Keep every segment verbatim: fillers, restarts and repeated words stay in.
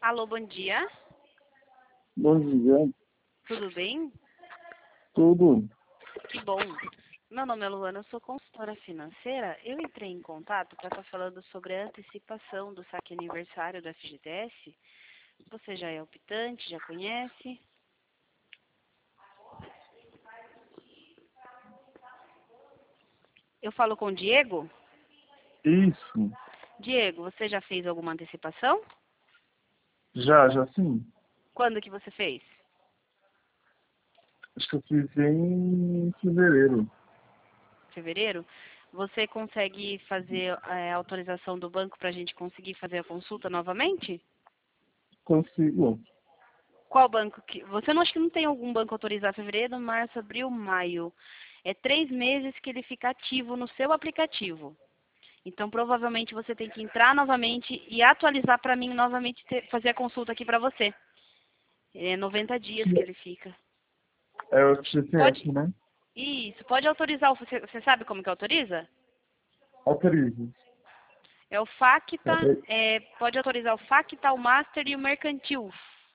Alô, bom dia. Bom dia. Tudo bem? Tudo? Que bom. Meu nome é Luana, eu sou consultora financeira. Eu entrei em contato para estar falando sobre a antecipação do saque aniversário do F G T S. Você já é optante, já conhece? Eu falo com o Diego? Isso. Diego, você já fez alguma antecipação? Já, já sim. Quando que você fez? Acho que eu fiz em fevereiro. Fevereiro? Você consegue fazer é, a autorização do banco para a gente conseguir fazer a consulta novamente? Consigo. Qual banco que... Você não acha que não tem algum banco autorizado fevereiro, março, abril, maio? É três meses que ele fica ativo no seu aplicativo. Então, provavelmente, você tem que entrar novamente e atualizar para mim novamente, ter- fazer a consulta aqui para você. É noventa dias que ele fica. É o G T S, Pode... né? Isso, pode autorizar. o- Você, você sabe como que autoriza? Autorize. É o Facta, Peraí. é, pode autorizar o Facta, o Master e o Mercantil.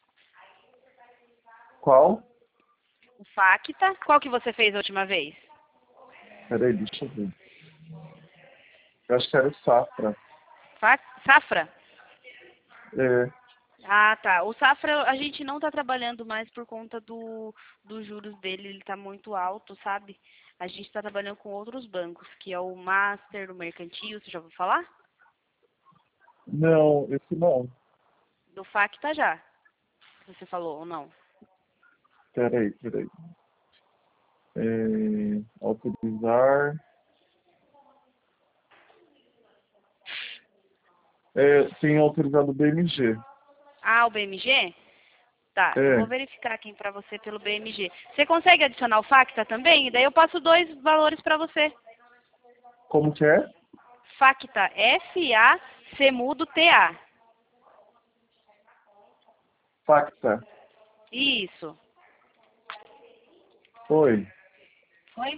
Qual? O Facta, qual que você fez a última vez? Peraí, deixa eu ver. Eu acho que era o Safra. Fa- Safra? É. Ah, tá. O Safra a gente não está trabalhando mais por conta do, dos juros dele, ele está muito alto, sabe? A gente está trabalhando com outros bancos, que é o Master, o Mercantil, você já ouviu falar? Não, esse não. Do Facta já, você falou ou não? Peraí, peraí. É, autorizar. É, tem autorizado o B M G. Ah, o B M G? Tá, eu vou É. verificar aqui para você pelo B M G. Você consegue adicionar o Facta também? E daí eu passo dois valores para você. Como que é? Facta, F A C mudo T A. Facta. Isso. Oi. Foi?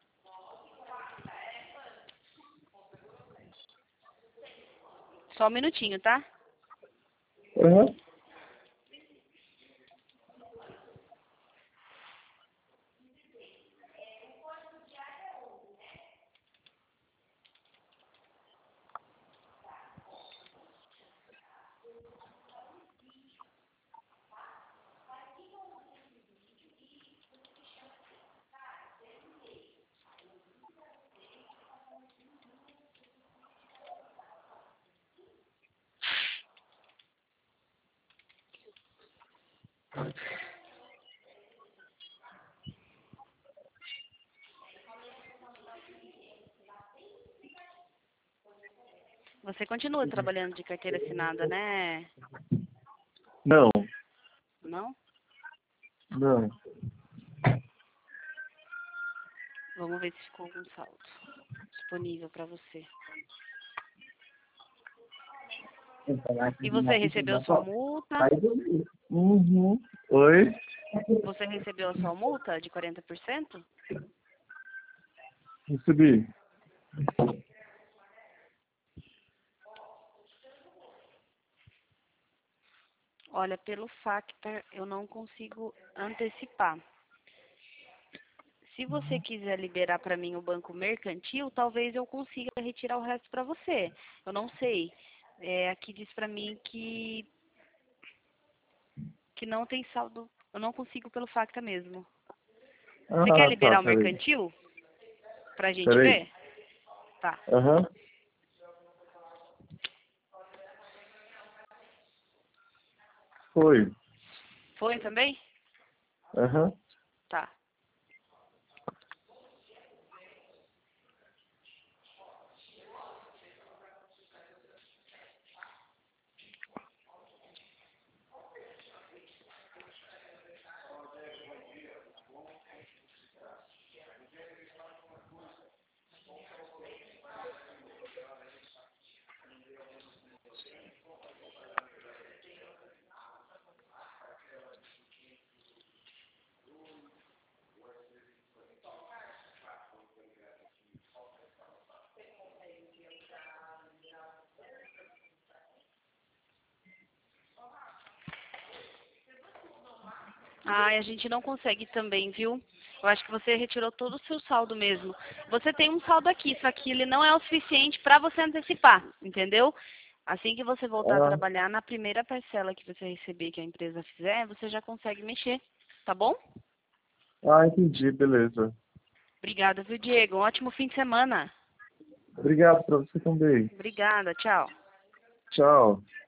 Só um minutinho, tá? Aham. Você continua trabalhando de carteira assinada, né? Não, Não? não. Vamos ver se ficou algum saldo disponível para você. E você recebeu sua multa? Uhum. Oi? Você recebeu a sua multa de quarenta por cento? Recebi. Olha, pelo Factor eu não consigo antecipar. Se você quiser liberar para mim o banco mercantil, talvez eu consiga retirar o resto para você. Eu não sei. É, aqui diz para mim que, que não tem saldo. Eu não consigo pelo Facta mesmo. Você quer Ah, tá, liberar o peraí. mercantil? Pra gente Peraí. ver? Tá. Aham. Foi. Foi também? Aham. Tá. Ai, a gente não consegue também, viu? Eu acho que você retirou todo o seu saldo mesmo. Você tem um saldo aqui, só que ele não é o suficiente para você antecipar, entendeu? Assim que você voltar a Ah, trabalhar, na primeira parcela que você receber, que a empresa fizer, você já consegue mexer, tá bom? ah, entendi, beleza. Obrigada, viu, Diego? Um ótimo fim de semana. Obrigado para você também. Obrigada, tchau. Tchau.